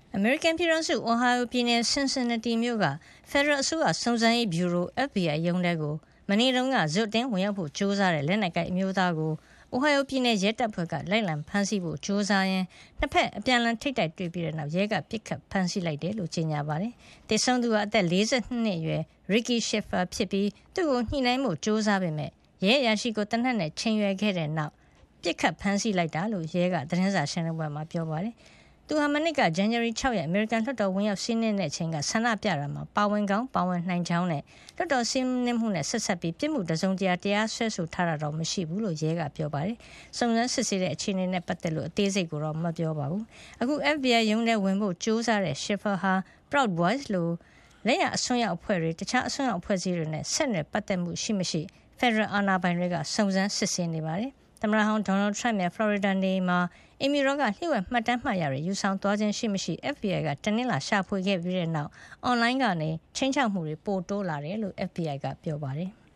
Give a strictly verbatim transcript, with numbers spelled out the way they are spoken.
American ပြည်ထောင်စု Ohio ပြည်နယ် Cincinnati မြို့က Federal အစိုးရစုံစမ်းရေးဗျူရို F B I ရုံးထဲကိုမနေ့တုန်းကဇွတ်အတင်းဝင်ရောက်ဖို့ကြိုးစားတဲ့လက်နက်ကိုင်အမျိုးသားကို Ohio ပြည်နယ်ရဲတပ်ဖွဲ့ကလိုက်လံဖမ်းဆီးဖို့ကြိုးစားရင်းနှစ်ဖက်အပြန်အလှန်ထိပ်တိုက်တွေ့ပြီးတဲ့နောက်ရဲကပစ်ခတ်ဖမ်းဆီးလိုက်တယ်လို့ကြေညာပါတယ်။တေဆုံးသူဟာအသက်၄၂နှစ်အရွယ် Ricky Shiffer ဖြစ်ပြီးသူ့ကိုညှိနှိုင်းဖို့ကြိုးစားပေမဲ့ရဲအရာရှိကိုတနက်နဲ့ချိန်ရွယ်ခဲ့တဲ့နောက်ပစ်ခတ်ဖမ်းဆီးလိုက်တာလို့ရဲကသတင်းစာရှင်းလင်းပွဲမှာပြောပါတယ်။သူဟာမနစ်က January ၆ ရက်အမေရိကန်လွှတ်တော်ဝင်ရောက်စီးနင်းတဲ့အချိန်ကဆန္ဒပြတာမှာပါဝင်ကောင်းပါဝင်နိုင်ကြောင်းနဲ့လွှတ်တော်စီးနင်းမှုနဲ့ဆက်ဆက်ပြီးပြစ်မှုတစုံတရာတရားစွဲဆိုထားတာတော့မရှိဘူးလို့ရဲကပြောပါတယ်။စုံစမ်းစစ်ဆေးတဲ့အခြေအနေနဲ့ပတ်သက်လို့အသေးစိတ်ကိုတော့မပြောပါဘူး။အခု F B I ရုံးထဲဝင်ဖို့ကြိုးစားတဲ့ Shiffer ဟာ Proud Boys လို့လက်ရအစွန်းရောက်အဖွဲ့တွေတခြားအစွန်းရောက်အဖွဲ့အစည်းတွေနဲ့ဆက်နွယ်ပတ်သက်မှုရှိမရှိ Federal အာဏာပိုင်တွေကစုံစမ်းစစ်ဆေးနေပါတယ်။သမ္မတဟောင်း Donald Trump ရဲ့ Florida နေမှာအီမီရောကလျှို့ဝှက်မှတ်တမ်းမှတ်ရတွေယူဆောင်သွားခြင်းရှိမရှိ F B I ကတနင်္လာရှာဖွေခဲ့ပြီးတဲ့နောက်အွန်လိုင်းကနေချင်းချောက်မှုတွေပိုတိုးလာတယ်လို့ F B I ကပြောပါတယ်။